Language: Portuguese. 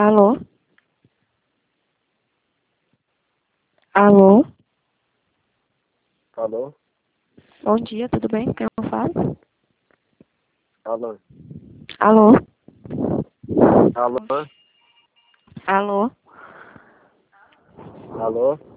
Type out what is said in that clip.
Alô? Alô? Alô? Bom dia, tudo bem? Quem eu falo? Alô? Alô? Alô? Alô? Alô?